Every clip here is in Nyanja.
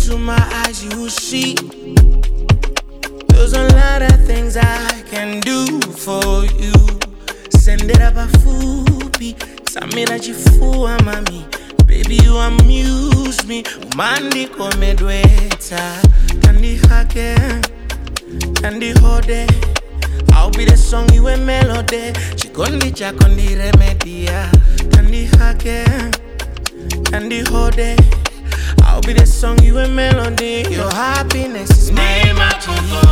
into my eyes, you will see there's a lot of things I can do for you. Send it up a fupi, Samira jifua mami. Baby, you amuse me. Mandi komedweta, kandi hake, kandi hode. I'll be the song you a melody. Chikondi chakondi remedia, kandi hake, kandi hode. I'll be the song you a melody. Your happiness is my energy.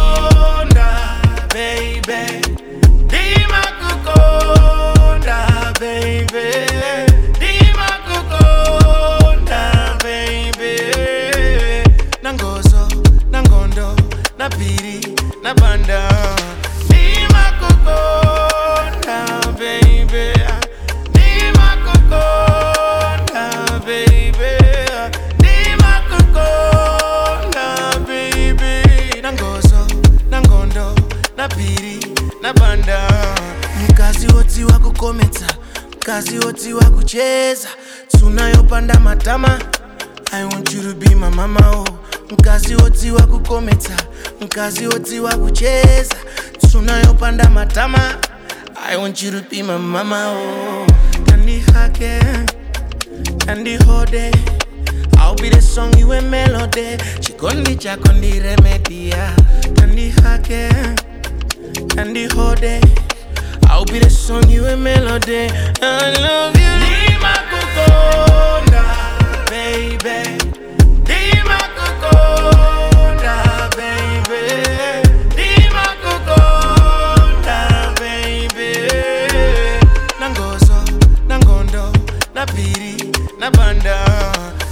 Baby, Dima Kukonda, baby. Dima Kukonda, baby. Nangozo, nangondo, napiri, nabanda. Dima Kukonda, baby. Dima Kukonda, baby. Dima Kukonda, baby. Nangozo, nangondo, napiri, nabanda. Mkazi woti wa kukometa, mkazi woti wa kucheza. Tunayopanda matama, I want you to be my mama, oh. Mkazi woti wa kukometa, mkazi woti wa kucheza. Tunayopanda matama, I want you to be my mama, oh. Kandi hake, kandi hode. I'll be the song you a melody. Chikondi chakondi remedia. Kandi hake, kandi hode. I'll be the song you a melody. I love you. Dima Kukonda, baby. Dima Kukonda, baby. Dima Kukonda, baby. Nangozo, nangondo, napiri, nabanda.